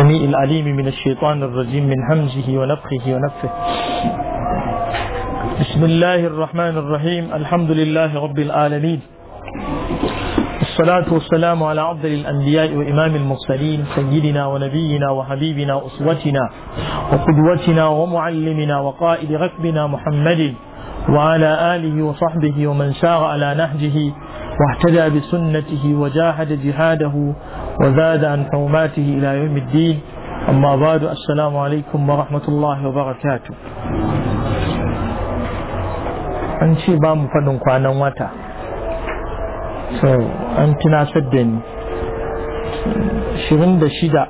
السميع العليم من الشيطان الرجيم من همزه ونفخه ونفثه. بسم الله الرحمن الرحيم. الحمد لله رب العالمين، الصلاة والسلام على أفضل الأنبياء وإمام المرسلين سيدنا ونبينا وحبيبنا وأسوتنا وقدوتنا ومعلمنا وقائد ركبنا محمد وعلى آله وصحبه ومن سار على نهجه واهتدى بسنته وجاهد جهاده وزاد عن حرماته إلى يوم الدين. أما بعد، السلام عليكم ورحمة الله وبركاته. an ce ba mu faɗin kwanan wata, so an tunasar da ni 26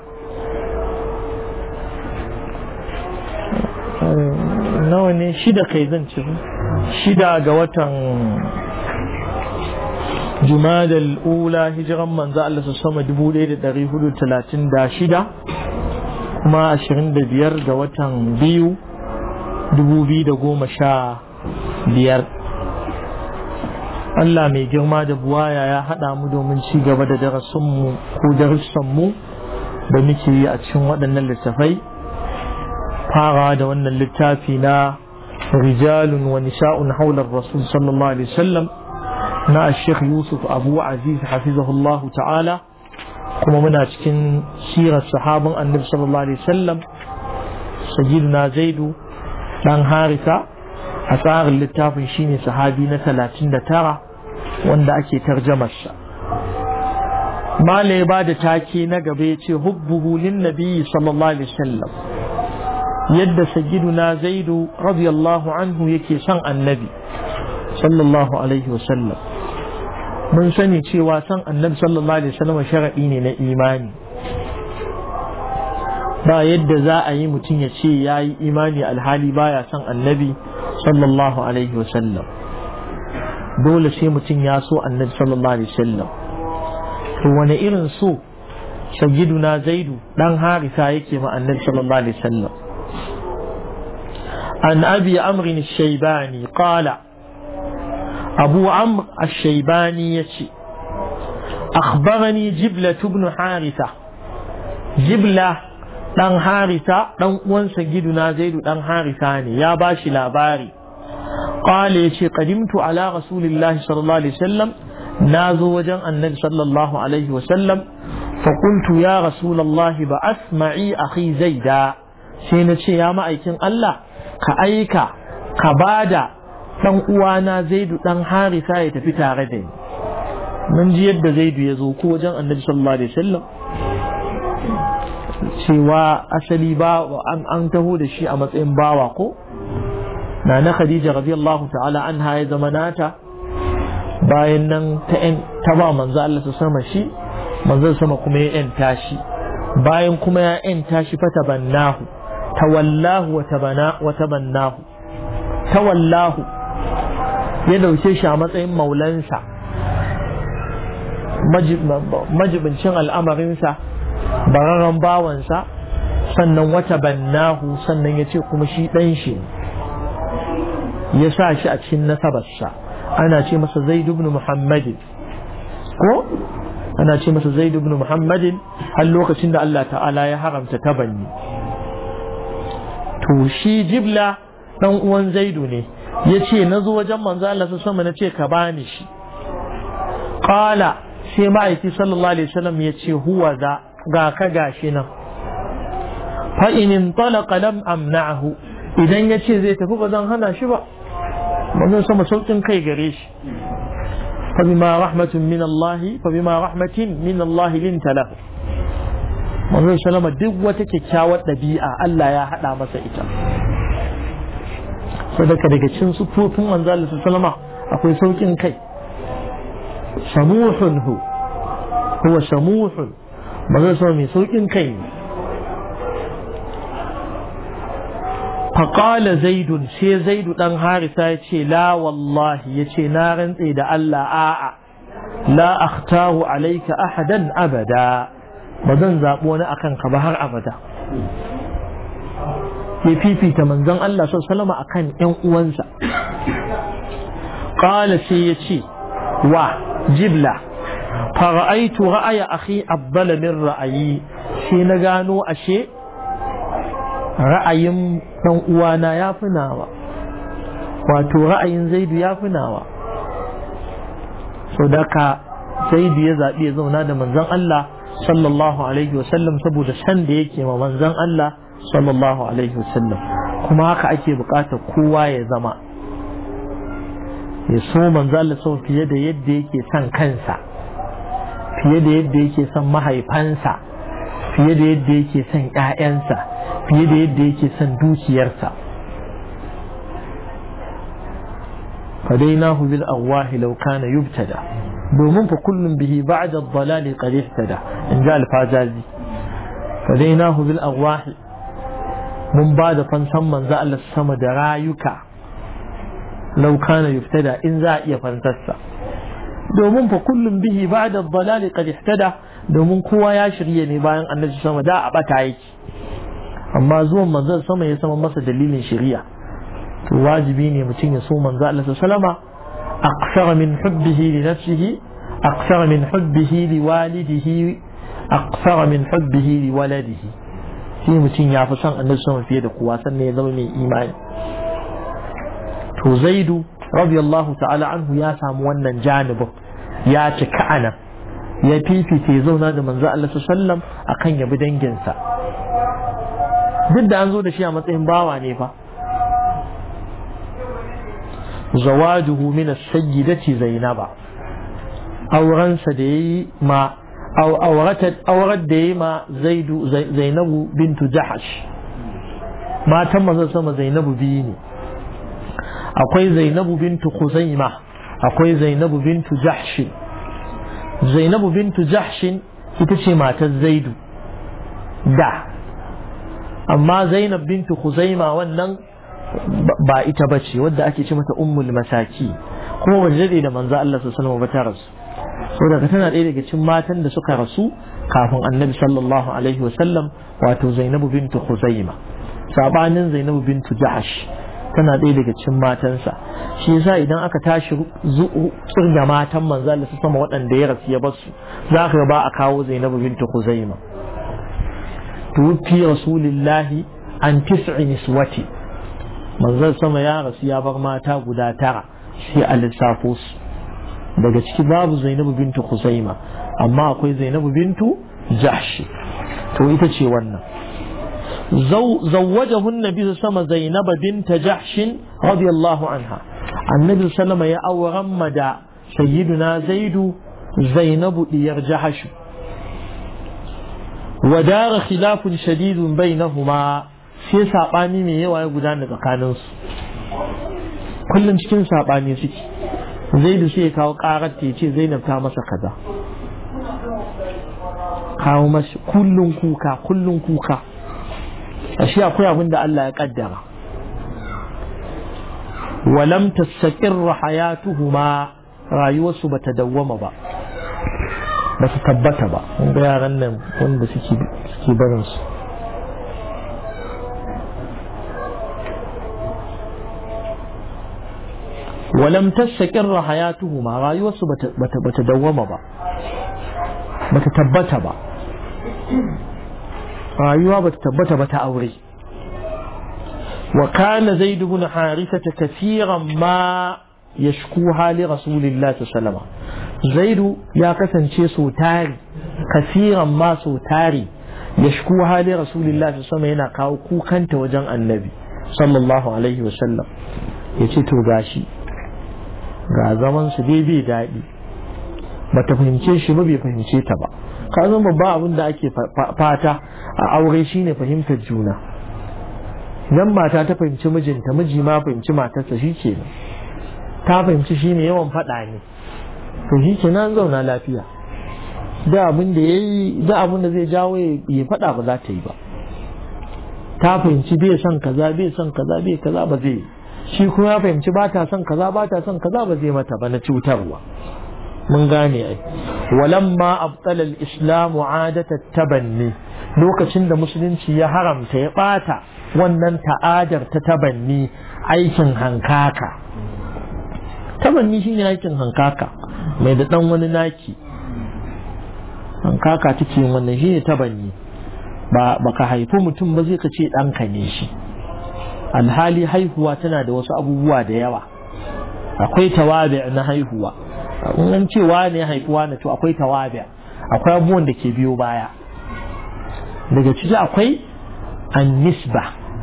nawa ne, shida kai zan ci, 6 ga watan Jumadal ula, hijiran manzo Allah sama 1436, kuma 25 ga watan 2 2015. Allah mai girma da buwaya ya haɗa mu domin ci gaba da darasinmu ko darussanmu da muke yi a cikin waɗannan littafai, fara da wannan littafi na rijalun wa nisa'un haular rasul sallallahu alaihi wasallam na Sheikh Yusuf Abu Aziz hafizahullahu ta'ala, kuma muna cikin sirar sahabin annabi sallallahu alaihi wasallam sayyidina Zaidu dan Harisa. A tsarin littafin shine sahabi na 39 wanda ake tarjamarsa. Malai ba da take na gaba ya ce hubbuhu lin nabi sallallahu alaihi wasallam, yadda sayyiduna Zaidu radiyallahu anhu yake son annabi sallallahu alaihi wasallam. Mun sani cewa son annabi sallallahu alaihi wasallam sharadi ne na imani. Ba yadda za a yi mutum ya ce yayi imani alhali baya son annabi sallallahu alaihi wasallam. Dole sai mutum ya so annabi sallallahu alaihi wasallam. To wani irin so sayyiduna Zaidu dan Harisa yake ma annabi sallallahu alaihi wasallam? An abi Amr al-Shaybani qala, Abu Amr al-Shaybani yace akhbarani Jibla ibn Harisa. Jibla dan Harisa dan uwan sayyiduna Zaidu dan Harisa ne, ya bashi labari. Qala yace qadimtu ala rasulillahi sallallahu alaihi wasallam, nazo wajen annabi sallallahu alaihi wasallam, fa qultu ya rasulullahi ba asma'i akhi Zaida. Sai na ce ya ma'aikin Allah, ka aika ka bada dan uwana Zaidu dan Harisa ya tafi tare da ni. Mun ji yadda Zaidu ya zo ko wajen annabi sallallahu alaihi wasallam, cewa asali ba an taho da shi a matsayin bawa ko na Khadija radiyallahu ta'ala anha ya zama nata. Bayan nan ta ba manzo Allah ta sama shi, manzo sama kuma ya yanta shi. Bayan kuma ya yanta shi fa tabannahu, tawallahu wa tabannahu. Tawallahu ya dauke shi a matsayin maulansa, majibincin al'amarinsa, bararren bawansa, sannan wata bannahu, sannan ya ce kuma shi ɗan shi, ya sa shi a cikin nasabarsa. Ana ce masa Zaid ibn Muhammadin ko ana ce masa Zaid ibn Muhammadin har lokacin da Allah ta'ala ya haramta tabanni. To shi Jibla dan uwan Zaidu ne, ya ce na zo wajen manzo Allah sama na ce ka bani shi. Qala, sai ma'aiki sallallahu alaihi wasallam ya ce huwa za, ga ka gashi nan. Fa in intalaqa lam amna'hu, idan yace zai tafi ba zan hana shi ba, wannan sama saukin kai gare shi. Fa bima rahmatin min Allah linta lahu. Wannan sallama duk wata kyakkyawar dabi'a Allah ya hada masa ita. Sadaka daga cikin sufofin manzo Allah sallama akwai saukin kai. Samuhun huwa samuhun, manzo sama mai saukin kai ne. Faƙala Zaidun, sai Zaidu ɗan Harisa ya ce la wallahi, ya ce na rantse da Allah, a'a la akhtahu alaika ahadan abada, ba zan zaɓi wani akan ka ba har abada. Ya fifita manzon Allah sallallahu alaihi akan ƴan uwansa. Qala, sai ya ce wa Jibla, fara'aitu ra'aya akhi afdala min ra'ayi, sai na gano ashe ra'ayin dan uwana ya fi nawa, wato ra'ayin Zaidu ya fi nawa. So daka Zaidu ya zaɓi ya zauna da manzon Allah sallallahu alaihi wasallam saboda san da yake ma manzon Allah sallallahu alaihi wasallam. Kuma haka ake bukatar kowa ya zama, ya so manzon Allah sau fiye da yadda yake son kansa, fiye da yadda yake son mahaifansa, fiye da yadda yake son ƴaƴansa, fiye da yadda yake son dukiyarsa. fadainahu bil arwahi law kana yubtada, domin fa kullum bihi ba'da ad-dalali qad ihtada, in ja al-fajazi. fadainahu bil arwahi, mun ba da fansan manzo Allah sama da rayuka, law kana yubtada, in za a iya fansarsa. domin fa kullum bihi ba'da ad-dalali qad ihtada, domin kowa ya shirye ne bayan annabi sama da a bata yake, amma zuwan manzon sama ya sama masa dalilin shari'a. to wajibi ne mutum ya so manzo Allah sallama aqsara min hubbihi li nafsihi, aqsara min hubbihi li walidihi, aqsara min hubbihi li waladihi. shi mutum ya fi son annabi sama fiye da kowa, sannan ya zama mai imani. to Zaidu radiyallahu ta'ala anhu ya samu wannan janibin, ya cika anan, ya fifita ya zauna da manzo Allah sallam akan ya bi danginsa, duk da an zo da shi a matsayin bawa ne fa. zawajuhu min as-sayyidati Zainaba, aurensa da yayi ma aurat da yayi ma Zainabu bintu Jahash. matan manzo sama Zainabu biyu ne, akwai Zainabu bintu Khuzaima, akwai Zainabu bintu Jahsh. Zainabu bintu Jahsh ita ce matar Zaidu da, amma Zainab bintu Khuzaima wannan ba ita bace, wadda ake ce mata ummul masaki, kuma ba dade da manzo Allah sallallahu alaihi wasallam ba ta rasu. saboda tana ɗaya daga cikin matan da suka rasu kafin annabi sallallahu alaihi wasallam, wato Zainabu bintu Khuzaima, sabanin Zainabu bintu Jahash tana ɗaya daga cikin matansa. shi yasa idan aka tashi kirga matan manzo Allah su sama waɗanda ya rasu ya basu, za ka ba a kawo Zainabu bintu Khuzaima. tuwfi rasulillahi an 9 niswati, manzo sama ya rasu ya bar mata guda 9, sai a lissafo su. daga ciki babu Zainabu bintu Khuzaima, amma akwai Zainabu bintu Jahsh, to ita ce wannan. زوجه النبي صلى الله عليه وسلم زينب بنت جحش رضي الله عنها. النبي صلى الله عليه وسلم يا أورمد سيدنا زيد زينب ليرجحش، ودار خلاف شديد بينهما، في ساباني من يوا يقولان تقانوس، كلهم cikin sabani suke. Zaidu sai kawo karar ta ce Zainab ta masa kaza, kawo masa kullun kuka. ashe akwai abin da Allah ya kaddara. walam tastaqirra hayatuhuma, rayuwarsu bata dawwama ba, bata tabbata ba. kun ga yaran nan wanda suke barin su, walam tastaqirra hayatuhuma, rayuwarsu bata dawwama ba, bata tabbata ba. rayuwa bata tabbata ba ta aure. wa kana Zaid ibn Harisa kaseeran ma yashkuha li Rasulillah sallallahu alaihi wasallam. Zaid ya kasance so tari, kaseeran ma so tari, yashkuha li Rasulillah sallallahu alaihi wasallam, yana kawo kukanta wajen Annabi sallallahu alaihi wasallam. yace to gashi ga zaman su dai bai dadi, bata fahimce shi ba, bai fahimce ta ba. ka zama babba abin da ake fata a aure shine fahimtar juna. idan mata ta fahimci mijinta, miji ma fahimci matarsa, shi ke ta fahimci shi ne yawan faɗa ne, to shi ke nan zauna lafiya. da abin da ya yi, da abin da zai jawo ya faɗa ba za ta yi ba. ta fahimci bai son kaza, bai son kaza, bai kaza ba zai, shi kuma ya fahimci ba ta son kaza, ba ta son kaza ba zai mata ba na cutarwa. mun gane ai. walamma abtala al-islam adata tabanni, lokacin da musulunci ya haramta, ya bata wannan ta'adar ta tabanni, aikin hankaka. tabanni shine aikin hankaka, mai da dan wani naki, hankaka take yin wannan, shine tabanni. baka haifi mutum ba zai ka ce ɗanka ne shi. Alhali haihuwa tana da wasu abubuwa da yawa. Akwai tawabi na haihuwa, in an ce wane ya haifi wane to akwai tawabi, akwai abubuwan da ke biyo baya. Daga ciki akwai annisba,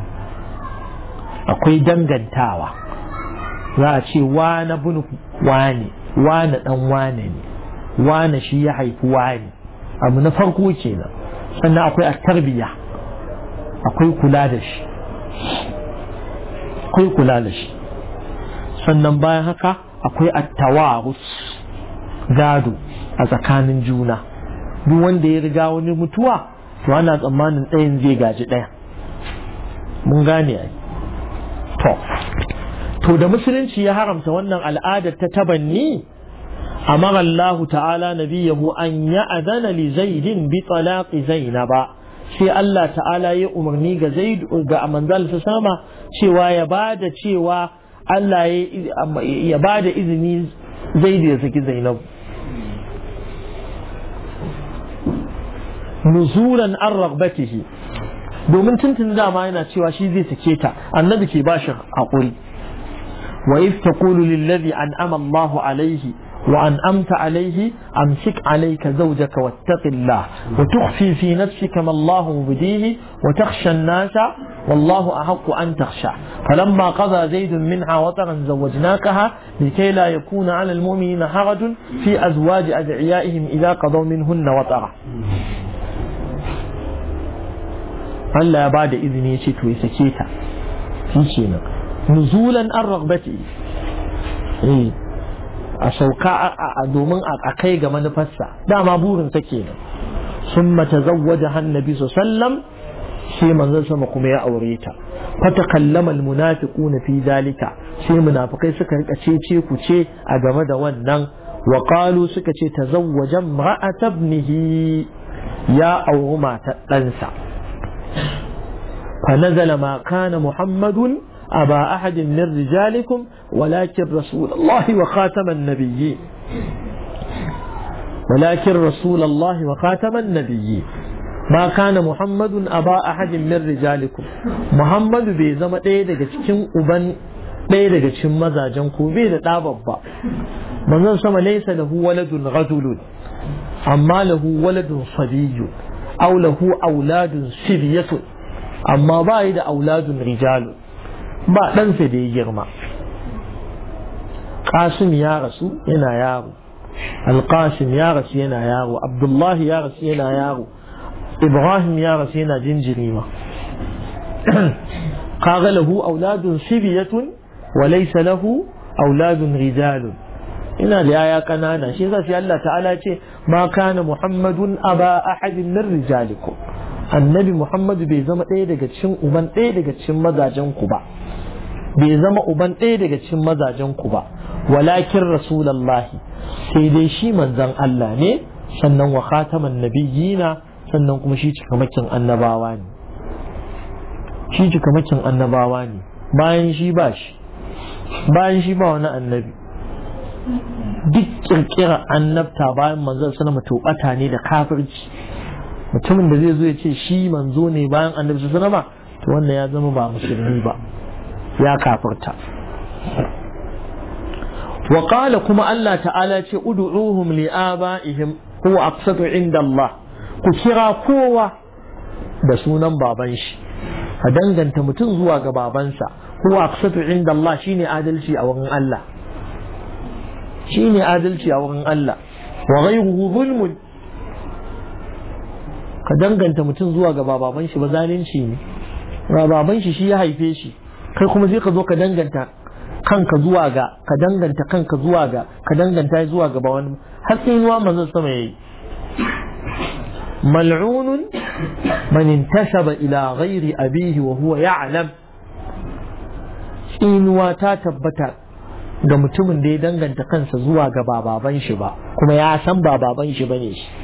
akwai dangantawa. Za a ce wane bin wane, wane dan wane ne, wane shi ya haifi wane. Abu na farko kenan. Sannan akwai at-tarbiya, akwai kula da shi, akwai kula da shi. Sannan bayan haka akwai at-tawarus, gado a tsakanin juna. Duk wanda ya riga wani mutuwa to ana tsammanin ɗayan zai gaji ɗaya. Mun gane ai. To da musulunci ya haramta wannan al'adar ta tabanni, amara Allah ta'ala nabiyahu an ya'adana li Zaidin bi talaqi Zainaba, sai Allah ta'ala ya umarni ga Zaid ga manzal sa sama cewa ya bada cewa Allah ya bada izini Zaid ya saki Zainab, nuzulan an ragbatihi, domin tuntun dama yana cewa shi zai sake ta, annabi ke bashi haƙuri. wa if taqulu lillazi an'ama Allahu alayhi wa an'amta alayhi amsik alayka zawjaka wattaqillah wa tukhfi fi nafsika ma Allahu mubdihi wa takhsha an-nasa wallahu ahaqqu an takhsha falamma qada zaidun minha wataran zawwajnakaha likay la yakuna 'ala al-mu'minina harajun fi azwaji ad'iyaihim idha qadaw minhunna watara. Allah ya ba da izini ya ce to ya sake ta, shi kenan nuzulan an ragbati, a sauka domin a kai ga manufarsa, dama burinsa kenan. sun mata zawwaja hannabi sallam, sai manzon sama kuma ya aure ta. fata kallamal munafiquna fi zalika, sai munafikai suka rika cece ku ce a game da wannan. wa qalu suka ce tazawwaja imra'at ibnihi, ya auri matar ɗansa. فنزل ما كان محمد أبا أحد من رجالكم ولكن رسول الله وخاتم النبيين، ولكن رسول الله وخاتم النبيين. ما كان محمد أبا أحد من رجالكم، محمد بيزم ɗaya cikin uban ɗaya daga cikin mazajen ku, bai da ɗa babba. manzon sama laysa lahu waladun rajulun, amma lahu waladun sabiyyun aw lahu auladun sibyatun, amma ba yi da auladun rijalu, ba ɗansa da ya girma. Qasim ya rasu yana yaro, Al-Qasim ya rasu yana yaro, Abdullahi ya rasu yana yaro, Ibrahim ya rasu yana jinjiri ma. kaga lahu auladun sibiyatun wa laysa lahu auladun rijalun, ina da yaya kanana. shi yasa sai Allah ta'ala ce ma kana Muhammadun aba ahadin min rijalikum, annabi Muhammadu bai zama ɗaya daga cikin uban ɗaya daga cikin mazajen ku ba, bai zama uban ɗaya daga cikin mazajen ku ba, walakin rasulullahi, sai dai shi manzon Allah ne, sannan wa khataman nabiyina, sannan kuma shi cikamakin annabawa ne, shi cikamakin annabawa ne. bayan shi ba wani annabi. duk kirkira annabta bayan manzon sallama to bata ne da kafirci. mutumin da zai zo ya ce shi manzo ne bayan annabi sallama, to wannan ya zama ba musulmi ba, ya kafirta. wa qala kuma Allah ta'ala ce ud'uhum li abaihim huwa aqsatu inda Allah, ku kira kowa da sunan baban shi, a danganta mutum zuwa ga babansa. huwa aqsatu inda Allah, shine adalci a wurin Allah, shine adalci a wurin Allah. wa ghayruhu zulmun, ka danganta mutum zuwa ga baban shi ba zalunci ne. baban shi ya haife shi, kai kuma sai ka zo ka danganta kanka zuwa ga, ka danganta kanka zuwa ga, ka danganta zuwa ga wani. har sai nuwa manzon sama yayi mal'unun man intasaba ila ghairi abihi wa huwa ya'lam, inuwa ta tabbata ga mutumin da ya danganta kansa zuwa ga baban shi ba, kuma ya san baban shi bane shi,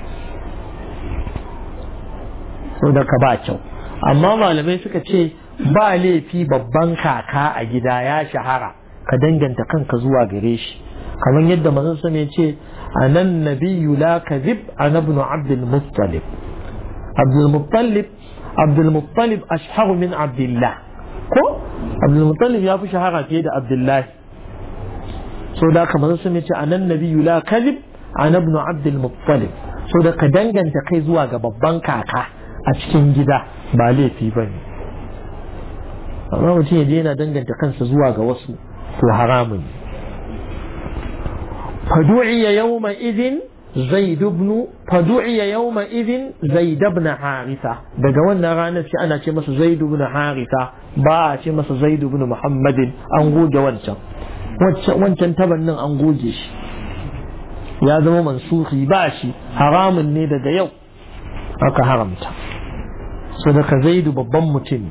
so da ka ba kyau. amma malamai suka ce ba laifi babban kaka a gida ya shahara ka danganta kanka zuwa gare shi, kamar yadda manzon sa ne ce anan nabiyyu la kadhib, ana ibn Abdul Muttalib. Abdul Muttalib Abdul Muttalib ashharu min Abdullah ko Abdul Muttalib ya fi shahara fiye da Abdullah so da kamar sun ce anan nabiyyu la kadhib an ibn Abdul Muttalib so da ka danganta kai zuwa ga babban kaka a cikin gida ba laifi bane amma mutum yaje yana danganta kansa zuwa ga wasu to haramun fadu'iya yawma idhin Zaid ibn Haritha daga wannan ranar sai ana ce masa Zaid ibn Haritha ba a ce masa Zaid ibn Muhammadin an goge wancan tabannin an goge shi ya zama mansuhi ba shi haramun ne daga yau aka haramta sadaka Zaid babban mutum ne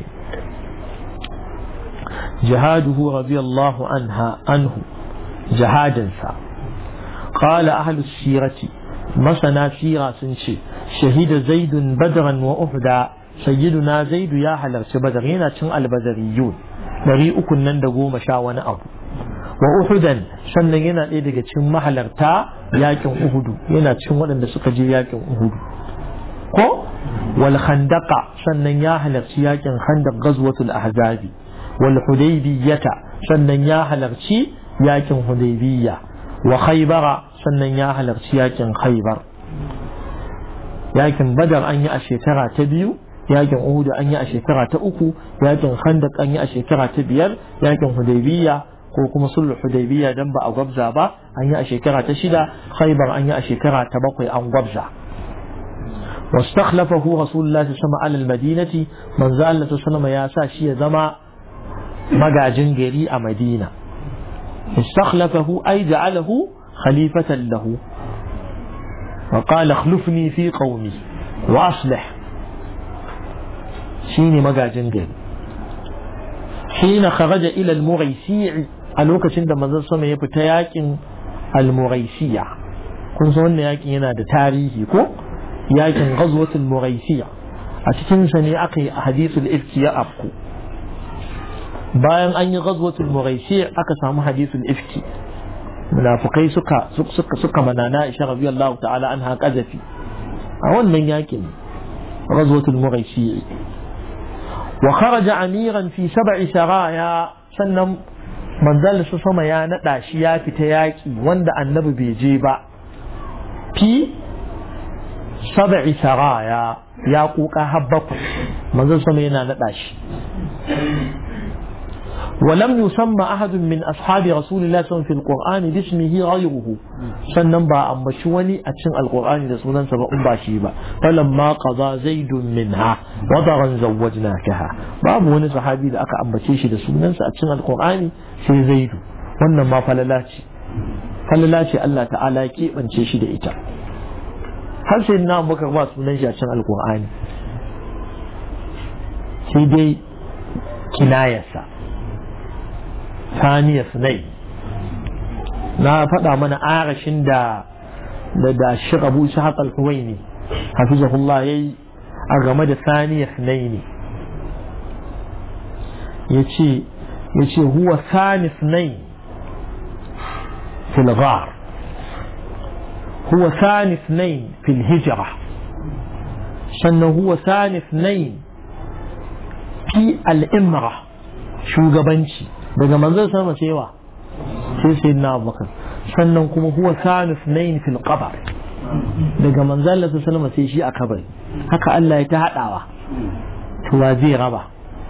jihaduhu radiyallahu anhu jihadinsa قال أهل السيرة مثلا سيرة سنشي شهد زيد بدرا وأحدا سيدنا زيد يا حلرت بدر هنا تن البدريون نري أكن نندقو مشاونا أبو وأحدا سنن هنا إيدك تن محلرتا ياكن أهدو هنا تن ولن سكجي ياكن أهدو والخندق سنن يا حلرت ياكن خندق غزوة الأحزاب والحديبية سنن يا حلرت ياكن حديبية وخيبر sannan ya halarci yakin Khaibar yakin Badar an yi a shekara ta 2 yakin Uhud an yi a shekara ta 3 yakin Khandaq an yi a shekara ta 5 yakin Hudaybiyya ko kuma sulhu Hudaybiyya dan ba a gwabza ba an yi a shekara ta 6 Khaibar an yi a shekara ta 7 an gwabza واستخلفه رسول الله صلى الله عليه وسلم على المدينة من زال الله صلى الله عليه وسلم يا ساشي زما مجاجن غري مدينة استخلفه أي جعله خليفة له وقال اخلفني في قومي وأصلح شيني مجاجن غري حين خرج إلى المغيسيع الوقت عندما زال سمي يفتياك المغيسيع كن سوى ياكن ينادى تاريخي كو yakin ghazwatul muraisiya a cikin sa ne aka yi hadithul ifki ya afku bayan an yi ghazwatul muraisiya aka samu hadithul ifki munafikai suka manana Aisha radiyallahu ta'ala anha qazafi a wannan yakin ghazwatul muraisiya wa kharaja amiran fi 7 saraya sannan manzal su sama ya nada shi ya fita yaki wanda annabi bai je ba fi 7 saraya ya kuka habbaku manzon sama yana nada shi ولم يسمى أحد من أصحاب رسول الله صلى الله عليه وسلم في القرآن باسمه غيره sannan ba ambaci wani a cikin alqur'ani da sunansa ba in ba shi ba falamma qada zaid minha wadaran zawwajnakaha babu wani sahabi da aka ambace shi da sunansa a cikin alqur'ani sai zaid wannan ma falala ce Allah ta'ala ya kebance shi da ita har sai na muka ba sunan shi a cikin alkur'ani sai dai kinayarsa saniya sunai na faɗa mana arashin da shi Abu Ishaq al-Huwaini hafizahullah yayi a game da saniya sunai ne yace huwa sani sunai fil ghar هو ثاني اثنين في الهجرة سنة هو ثاني اثنين في الإمرة شو قبنشي بقى منزل سنة سيوا سيدنا أبو بكر سنة هو ثاني اثنين في القبر بقى منزل سنة سيشي أكبر هكا ألا يتهدعوا توازي غبا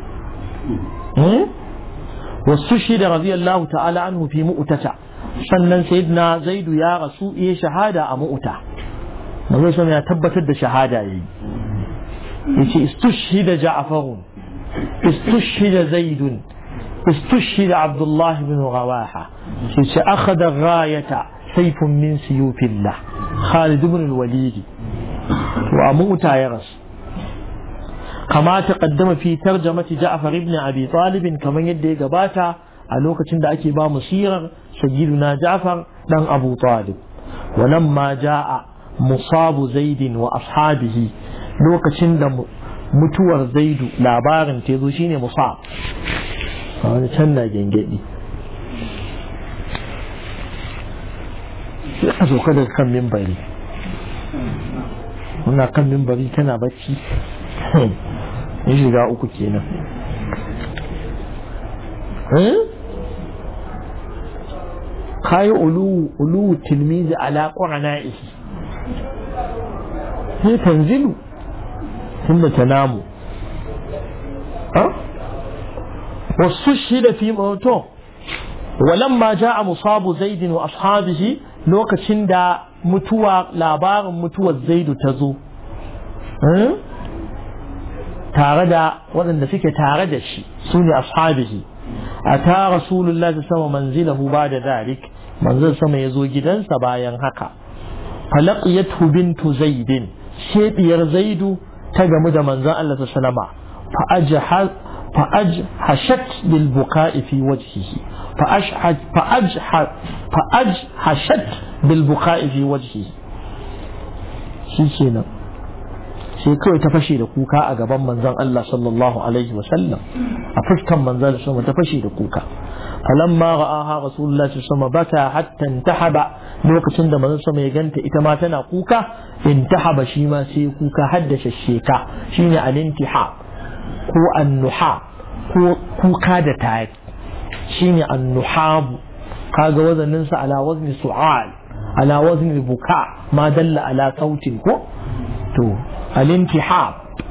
واستشهد رضي الله تعالى عنه في مؤتة sannan sayyidina zaidu ya rasu iya shahada a mu'uta manzo sai ya tabbatar da shahada yayi yace istushhida ja'farun istushhida zaidun istushhida abdullah ibn rawaha yace akhadha ghayata sayfun min suyufillah khalid ibn al-walid wa mu'uta ya rasu kama taqaddama fi tarjamati ja'far ibn abi talib kaman yadda ya gabata a lokacin da ake ba mu sirar sayyiduna Ja'far dan Abu Talib walamma jaa musabu Zaid wa ashabihi lokacin da mutuwar Zaidu labarin ta zo shine musab a wani can na gengedi sai ka zo kada kan minbari muna kan minbari kana bacci ya shiga uku kenan. kayi ulu tilmizi ala qurana'ihi sai tanzilu tunda tanamu واستشهد في موته ولما جاء مصاب زيد وأصحابه لوكاشين دا متوى لابار متوى زيد تزو تاردا ولن فيك تاردا شي سوني أصحابه أتى رسول الله صلى الله عليه وسلم منزله بعد ذلك منزل سما يزو جدا سبايا هكا فلقيته بنت زيد شيبير زيد تجمد منزل الله صلى الله عليه وسلم فأجحشت بالبكاء في وجهه فأجحشت بالبكاء في وجهه شيء sai kawai ta fashe da kuka a gaban manzon Allah sallallahu alaihi wa sallam a fuskan manzon sama ta fashe da kuka falamma ra'aha rasulullahi sallallahu alaihi bata hatta intahaba lokacin da manzon sama ya ganta ita ma tana kuka intahaba shi ma sai kuka haddasa sheka shine al-intihab ko annuha ko kuka da tayi shine annuhab kaga wazanin sa ala wazni su'al ala wazni buka ma dalla ala sautin ko to الانتحاب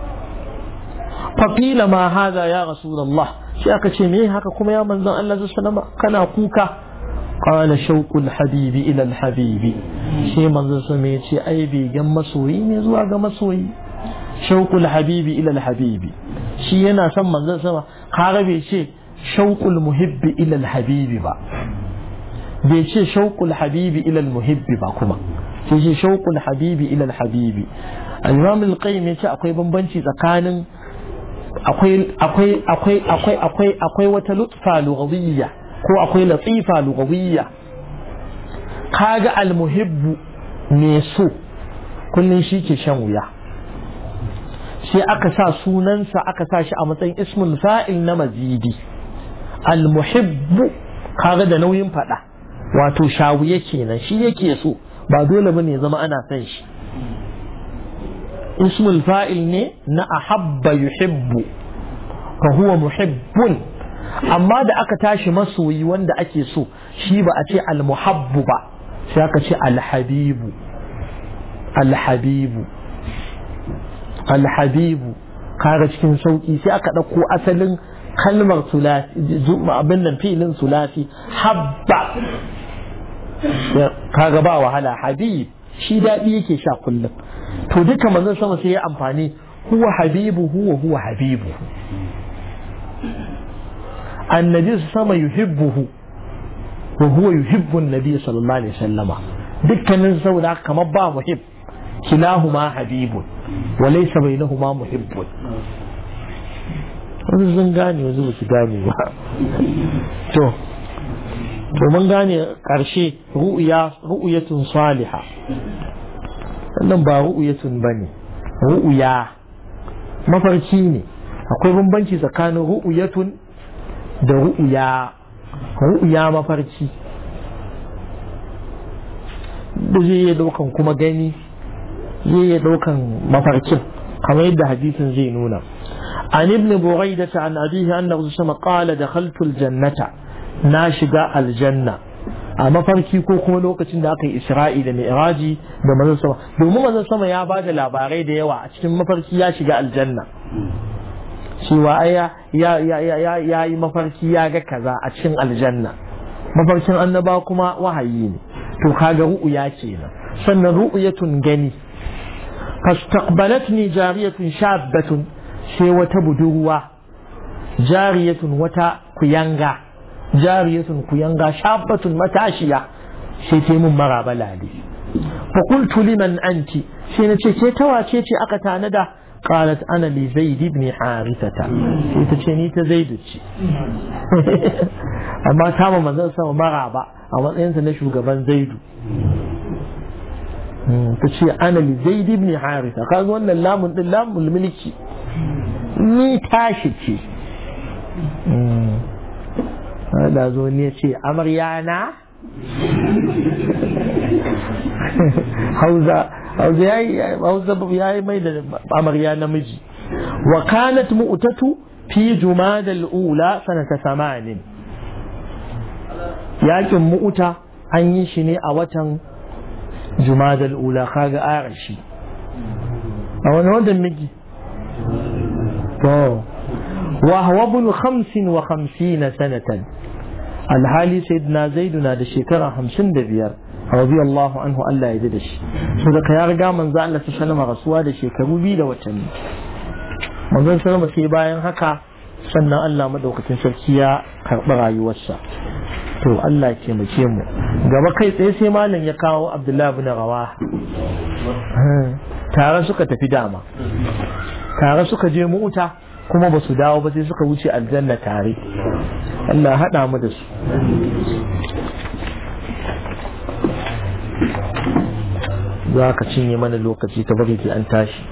فقيل ما هذا يا رسول الله شاك تشمي هكا كما يا من الله صلى الله عليه وسلم كان كوكا قال شوق الحبيب الى الحبيب شي من الله سمي شي اي بي جن مسوي ne zuwa ga masoyi shauqul habibi ila alhabibi shi yana son manzon sama kaga bai ce shauqul muhibbi ila alhabibi ba bai ce shauqul habibi ila almuhibbi ba kuma sai shi shauqul habibi ila alhabibi al-imam al-qayyim yace akwai bambanci tsakanin akwai wata lutfa lughawiyya ko akwai latifa lughawiyya kaga al-muhibbu me so kullun shi ke shan wuya sai aka sa sunansa aka sa shi a matsayin ismul fa'il na mazidi al-muhibbu kaga da nauyin fada wato shawuye kenan shi yake so ba dole bane ya zama ana son shi ismul fa'il ne na ahabba yuhibbu fa huwa muhibbun amma da aka tashi masoyi wanda ake so shi ba a ce al-muhabbu ba sai aka ce al-habibu al-habibu al-habibu kaga cikin sauki sai aka dauko asalin kalmar sulasi abin nan fi'ilin sulasi habba kaga ba wahala habib shi dadi yake sha kullum to duka manzon sama sai ya amfani huwa habibuhu wa huwa habibuhu annabi sama yuhibbuhu wa huwa yuhibbu annabi sallallahu alaihi wasallama dukkanin saboda kamar ba muhib kilahuma habibun wa laysa bainahuma muhibbun wannan zan gane yanzu su gane ba to mun gane karshe ru'yatun salihah wannan ba ru'yatun bane ru'ya mafarki ne akwai bambanci tsakanin ru'yatun da ru'ya mafarki da zai iya daukan kuma gani zai iya daukan mafarkin kamar yadda hadisin zai nuna an ibn buraidah an abihi annahu sama qala dakhaltu aljannata na shiga aljanna a mafarki ko kuma lokacin da aka yi isra'i da mi'raji da manzon sama domin manzon sama ya bada labarai da yawa a cikin mafarki ya shiga aljanna cewa ya yi mafarki ya ga kaza a cikin aljanna mafarkin annaba kuma wahayi ne to kaga ru'ya kenan sannan ru'yatun gani fastaqbalatni jariyatun shabbatun sai wata budurwa jariyatun wata kuyanga jariyatun kuyanga shabbatun matashiya sai ta mun maraba lali fa qultu liman anti sai nace ce tawace ce aka tanada qalat ana li zaid ibn harithata sai ta ce ni ta zaid ce amma ta ma manzon sama maraba a matsayin sa na shugaban zaidu ta ce ana li zaid ibn haritha kaga wannan lamun din lamul mulki ni tashi ce da zo ne ce amaryana hausa ya yi mai da amarya namiji وكانت مؤتة في جماد الأولى سنة 8 yakin mu'uta an yi shi ne a watan jumadal ula kaga arashi a wani watan miki to wa huwa ibn 55 sanatan alhali sayyidina zaidu na da shekara 55 radiyallahu anhu Allah ya da shi so da ya riga manzo Allah sallallahu alaihi rasuwa da shekaru 2 da watanni manzo sallallahu sai bayan haka sannan Allah madaukakin sarki ya karɓi rayuwarsa to Allah ke mace mu gaba kai tsaye sai malam ya kawo Abdullahi ibn Rawaha tare suka tafi dama tare suka je mu'uta kuma ba su dawo ba sai suka wuce aljanna tare Allah haɗa mu da su za ka cinye mana lokaci ta bari an tashi